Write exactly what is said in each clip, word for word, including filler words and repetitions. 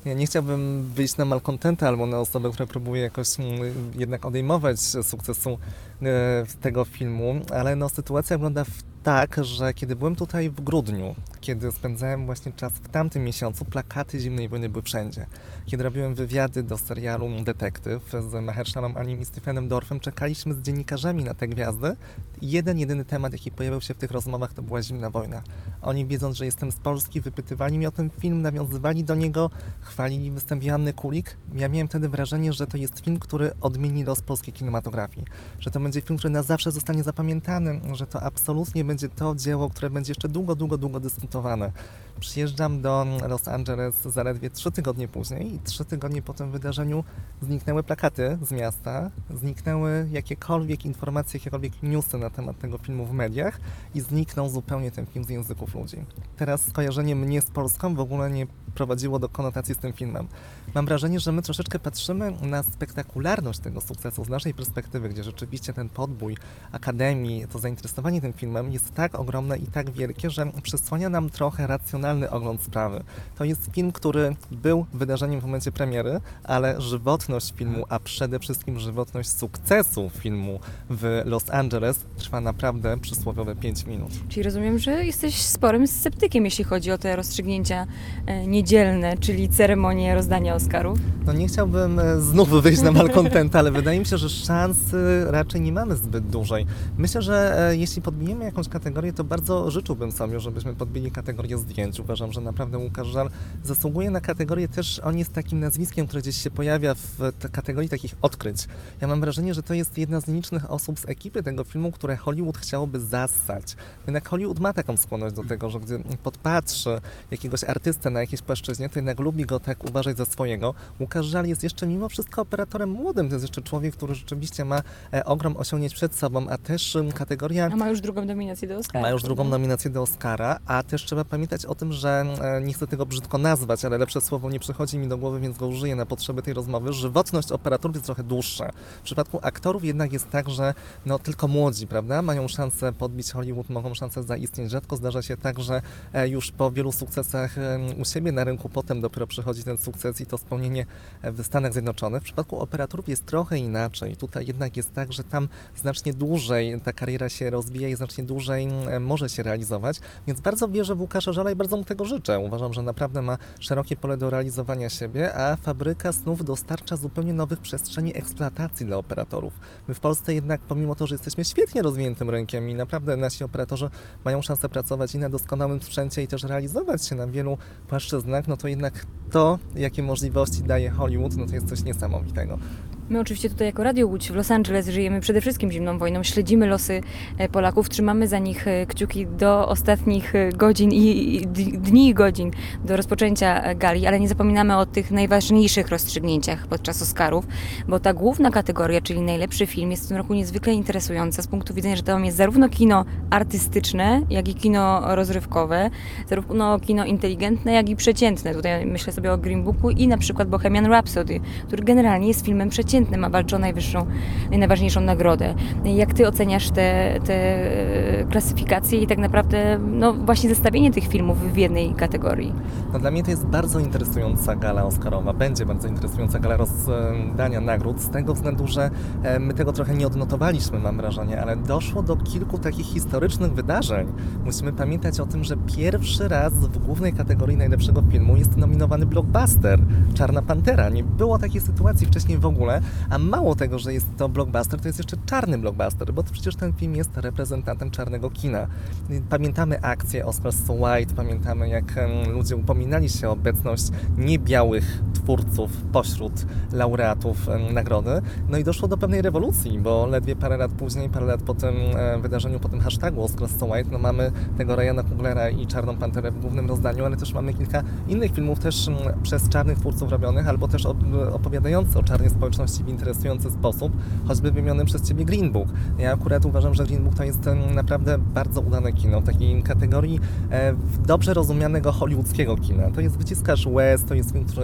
Ja nie chciałbym wyjść na malkontenta albo na osobę, która próbuje jakoś mm, jednak odejmować sukcesu e, tego filmu, ale no, sytuacja wygląda w tak, że kiedy byłem tutaj w grudniu, kiedy spędzałem właśnie czas w tamtym miesiącu, plakaty Zimnej Wojny były wszędzie. Kiedy robiłem wywiady do serialu Detektyw z Mahershalaą Alim i Stephenem Dorfem, czekaliśmy z dziennikarzami na te gwiazdy. Jeden, jedyny temat, jaki pojawiał się w tych rozmowach, to była zimna wojna. Oni, wiedząc, że jestem z Polski, wypytywali mnie o ten film, nawiązywali do niego, chwalili występ Joanny Kulik. Ja miałem wtedy wrażenie, że to jest film, który odmieni los polskiej kinematografii. Że to będzie film, który na zawsze zostanie zapamiętany, że to absolutnie będzie to dzieło, które będzie jeszcze długo, długo, długo dyskutowane. Przyjeżdżam do Los Angeles zaledwie trzy tygodnie później i trzy tygodnie po tym wydarzeniu zniknęły plakaty z miasta, zniknęły jakiekolwiek informacje, jakiekolwiek newsy na temat tego filmu w mediach i zniknął zupełnie ten film z języków ludzi. Teraz skojarzenie mnie z Polską w ogóle nie prowadziło do konotacji z tym filmem. Mam wrażenie, że my troszeczkę patrzymy na spektakularność tego sukcesu z naszej perspektywy, gdzie rzeczywiście ten podbój Akademii, to zainteresowanie tym filmem jest tak ogromne i tak wielkie, że przysłania nam trochę racjonalny ogląd sprawy. To jest film, który był wydarzeniem w momencie premiery, ale żywotność filmu, a przede wszystkim żywotność sukcesu filmu w Los Angeles trwa naprawdę przysłowiowe pięć minut. Czyli rozumiem, że jesteś sporym sceptykiem, jeśli chodzi o te rozstrzygnięcia e, niedzielne, czyli ceremonię rozdania Oscarów. No nie chciałbym e, znów wyjść na malkontenta, ale wydaje mi się, że szansy raczej nie mamy zbyt dużej. Myślę, że e, jeśli podbijemy jakąś kategorię, to bardzo życzyłbym sobie, żebyśmy podbili kategorię zdjęć. Uważam, że naprawdę Łukasz Żal zasługuje na kategorię też, on jest takim nazwiskiem, które gdzieś się pojawia w kategorii takich odkryć. Ja mam wrażenie, że to jest jedna z nielicznych osób z ekipy tego filmu, które Hollywood chciałoby zassać. Jednak Hollywood ma taką skłonność do tego, że gdy podpatrzy jakiegoś artystę na jakiejś płaszczyźnie, to jednak lubi go tak uważać za swojego. Łukasz Żal jest jeszcze mimo wszystko operatorem młodym. To jest jeszcze człowiek, który rzeczywiście ma e, ogrom osiągnięć przed sobą, a też um, kategoria... A ma już drugą nominację do Oscara. Ma już drugą nominację do Oscara, a też trzeba pamiętać o tym, że e, nie chcę tego brzydko nazwać, ale lepsze słowo nie przychodzi mi do głowy, więc go użyję na potrzeby tej rozmowy. Żywotność operatorów jest trochę dłuższa. W przypadku aktorów jednak jest tak, że no, tylko młodzi, prawda, mają szansę podbić Hollywood, mogą szansę zaistnieć. Rzadko zdarza się tak, że e, już po wielu sukcesach e, u siebie na rynku potem dopiero przychodzi ten sukces i to spełnienie w Stanach Zjednoczonych. W przypadku operatorów jest trochę inaczej. Tutaj jednak jest tak, że tam znacznie dłużej ta kariera się rozwija i znacznie dłużej e, może się realizować, więc bardzo wierzę w Łukasza Żala i bardzo mu tego życzę. Uważam, że naprawdę ma szerokie pole do realizowania siebie, a Fabryka Snów dostarcza zupełnie nowych przestrzeni eksploatacji dla operatorów. My w Polsce jednak, pomimo to, że jesteśmy świetnie rozwiniętym rynkiem i naprawdę nasi operatorzy mają szansę pracować i na doskonałym sprzęcie i też realizować się na wielu płaszczyznach, no to jednak to, jakie możliwości daje Hollywood, no to jest coś niesamowitego. My oczywiście tutaj jako Radio Łódź w Los Angeles żyjemy przede wszystkim zimną wojną, śledzimy losy Polaków, trzymamy za nich kciuki do ostatnich godzin i dni i godzin do rozpoczęcia gali, ale nie zapominamy o tych najważniejszych rozstrzygnięciach podczas Oscarów, bo ta główna kategoria, czyli najlepszy film, jest w tym roku niezwykle interesująca z punktu widzenia, że tam jest zarówno kino artystyczne, jak i kino rozrywkowe, zarówno kino inteligentne, jak i przeciętne. Tutaj myślę sobie o Green Booku i na przykład Bohemian Rhapsody, który generalnie jest filmem przeciętnym, a walczy o najwyższą, najważniejszą nagrodę. Jak ty oceniasz te, te klasyfikacje i tak naprawdę no, właśnie zestawienie tych filmów w jednej kategorii? No, dla mnie to jest bardzo interesująca gala Oscarowa. Będzie bardzo interesująca gala rozdania nagród z tego względu, że my tego trochę nie odnotowaliśmy, mam wrażenie, ale doszło do kilku takich historycznych wydarzeń. Musimy pamiętać o tym, że pierwszy raz w głównej kategorii najlepszego filmu jest nominowany blockbuster Czarna Pantera. Nie było takiej sytuacji wcześniej w ogóle. A mało tego, że jest to blockbuster, to jest jeszcze czarny blockbuster, bo to przecież ten film jest reprezentantem czarnego kina. Pamiętamy akcję Oscars So White, pamiętamy jak ludzie upominali się o obecność niebiałych twórców pośród laureatów nagrody. No i doszło do pewnej rewolucji, bo ledwie parę lat później, parę lat po tym wydarzeniu, po tym hashtagu Oscars So White, no mamy tego Ryana Cooglera i Czarną Panterę w głównym rozdaniu, ale też mamy kilka innych filmów też przez czarnych twórców robionych, albo też opowiadających o czarnej społeczności w interesujący sposób, choćby wymieniony przez Ciebie Green Book. Ja akurat uważam, że Green Book to jest naprawdę bardzo udane kino, w takiej kategorii e, dobrze rozumianego hollywoodzkiego kina. To jest wyciskacz łez, to jest film, który działa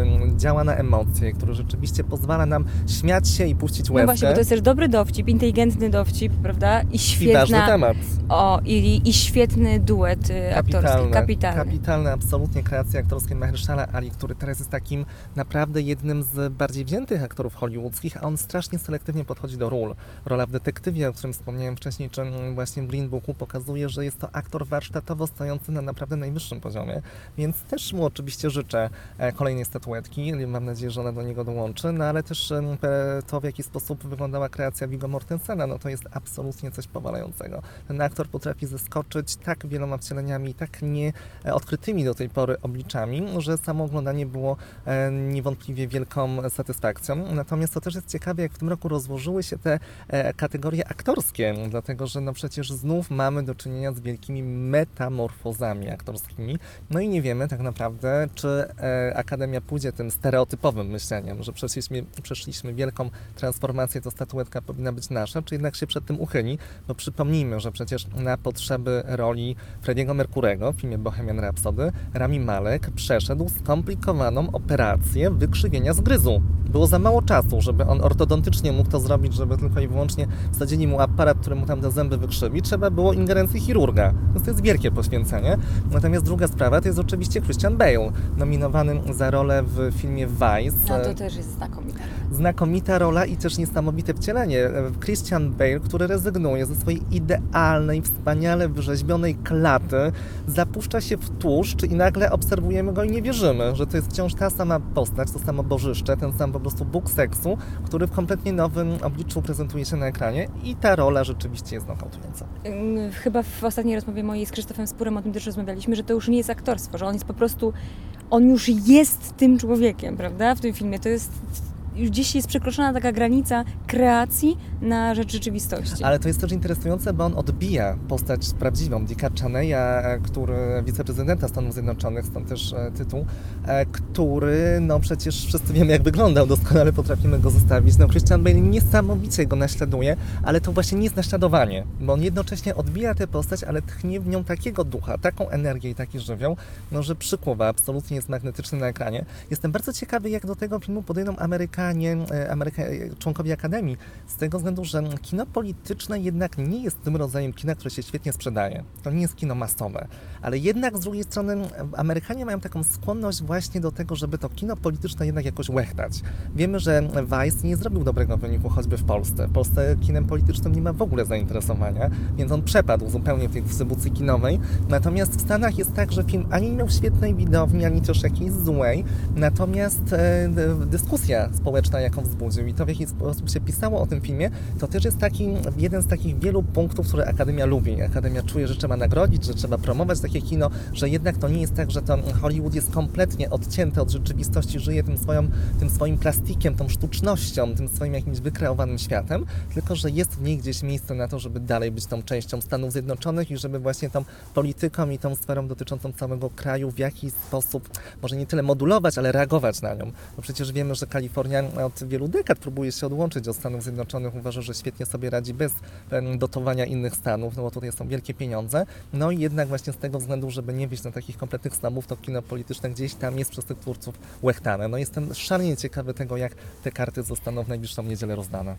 działa na emocje, który rzeczywiście pozwala nam śmiać się i puścić łezkę. No właśnie, bo to jest też dobry dowcip, inteligentny dowcip, prawda? I I ważny świetna... temat. O, i, i świetny duet y, aktorski, kapitalny. Kapitalne, absolutnie kreacje aktorskie Mahershala Ali, który teraz jest takim naprawdę jednym z bardziej wziętych aktorów hollywoodzkich, a on strasznie selektywnie podchodzi do ról. Rola w Detektywie, o którym wspomniałem wcześniej, czy właśnie w Green Booku, pokazuje, że jest to aktor warsztatowo stojący na naprawdę najwyższym poziomie, więc też mu oczywiście życzę kolejnej statuetki, mam nadzieję, że ona do niego dołączy, no ale też to, w jaki sposób wyglądała kreacja Viggo Mortensena, no to jest absolutnie coś powalającego. Ten aktor potrafi zaskoczyć tak wieloma wcieleniami, tak nieodkrytymi do tej pory obliczami, że samo oglądanie było niewątpliwie wielką satysfakcją. Natomiast to też jest ciekawe, jak w tym roku rozłożyły się te kategorie aktorskie, dlatego że no przecież znów mamy do czynienia z wielkimi metamorfozami aktorskimi. No i nie wiemy tak naprawdę, czy Akademia pójdzie tym stereotypowym myśleniem, że przeszliśmy, przeszliśmy wielką transformację, to statuetka powinna być nasza, czy jednak się przed tym uchyli, bo przypomnijmy, że przecież na potrzeby roli Freddie'ego Mercurego w filmie Bohemian Rhapsody Rami Malek przeszedł skomplikowaną operację wykrzywienia zgryzu. Było za mało czasu, żeby on ortodontycznie mógł to zrobić, żeby tylko i wyłącznie wsadzili mu aparat, który mu tam te zęby wykrzywi. Trzeba było ingerencji chirurga. Więc to jest wielkie poświęcenie. Natomiast druga sprawa to jest oczywiście Christian Bale, nominowany za rolę w filmie Vice. No to też jest znakomita. Znakomita rola i też niesamowite wcielenie. Christian Bale, który rezygnuje ze swojej idealnej, wspaniale wyrzeźbionej klaty, zapuszcza się w tłuszcz i nagle obserwujemy go i nie wierzymy, że to jest wciąż ta sama postać, to samo bożyszcze, ten sam po prostu bóg seksu, który w kompletnie nowym obliczu prezentuje się na ekranie i ta rola rzeczywiście jest nokautująca. Chyba w ostatniej rozmowie mojej z Krzysztofem Spurem o tym też rozmawialiśmy, że to już nie jest aktorstwo, że on jest po prostu, on już jest tym człowiekiem, prawda, w tym filmie. To jest... Już gdzieś jest przekroczona taka granica kreacji na rzecz rzeczywistości. Ale to jest też interesujące, bo on odbija postać prawdziwą, Dicka Cheneya, który wiceprezydenta Stanów Zjednoczonych, stąd też e, tytuł, e, który, no przecież wszyscy wiemy, jak wyglądał, doskonale potrafimy go zestawić. No Christian Bale niesamowicie go naśladuje, ale to właśnie nie jest naśladowanie, bo on jednocześnie odbija tę postać, ale tchnie w nią takiego ducha, taką energię i taki żywioł, no że przykłowa absolutnie jest magnetyczny na ekranie. Jestem bardzo ciekawy, jak do tego filmu podejdą Amerykanie, Ameryka, członkowie Akademii, z tego względu, że kino polityczne jednak nie jest tym rodzajem kina, które się świetnie sprzedaje. To nie jest kino masowe, ale jednak z drugiej strony Amerykanie mają taką skłonność właśnie do tego, żeby to kino polityczne jednak jakoś łechtać. Wiemy, że Vice nie zrobił dobrego wyniku choćby w Polsce. W Polsce kinem politycznym nie ma w ogóle zainteresowania, więc on przepadł zupełnie w tej dystrybucji kinowej. Natomiast w Stanach jest tak, że film ani nie miał świetnej widowni, ani też jakiejś złej, natomiast e, dyskusja społeczna, jaką wzbudził i to, w jaki sposób się pisało o tym filmie, to też jest taki, jeden z takich wielu punktów, które Akademia lubi. Akademia czuje, że trzeba nagrodzić, że trzeba promować takie kino, że jednak to nie jest tak, że to Hollywood jest kompletnie odcięty od rzeczywistości, żyje tym, swoją, tym swoim plastikiem, tą sztucznością, tym swoim jakimś wykreowanym światem, tylko że jest w niej gdzieś miejsce na to, żeby dalej być tą częścią Stanów Zjednoczonych i żeby właśnie tą polityką i tą sferą dotyczącą całego kraju w jakiś sposób, może nie tyle modulować, ale reagować na nią. Bo przecież wiemy, że Kalifornia od wielu dekad próbuje się odłączyć od Stanów Zjednoczonych. Uważa, że świetnie sobie radzi bez dotowania innych stanów, no bo tutaj są wielkie pieniądze. No i jednak właśnie z tego względu, żeby nie wyjść na takich kompletnych snobów, to kino polityczne gdzieś tam jest przez tych twórców łechtane. No jestem szalenie ciekawy tego, jak te karty zostaną w najbliższą niedzielę rozdane.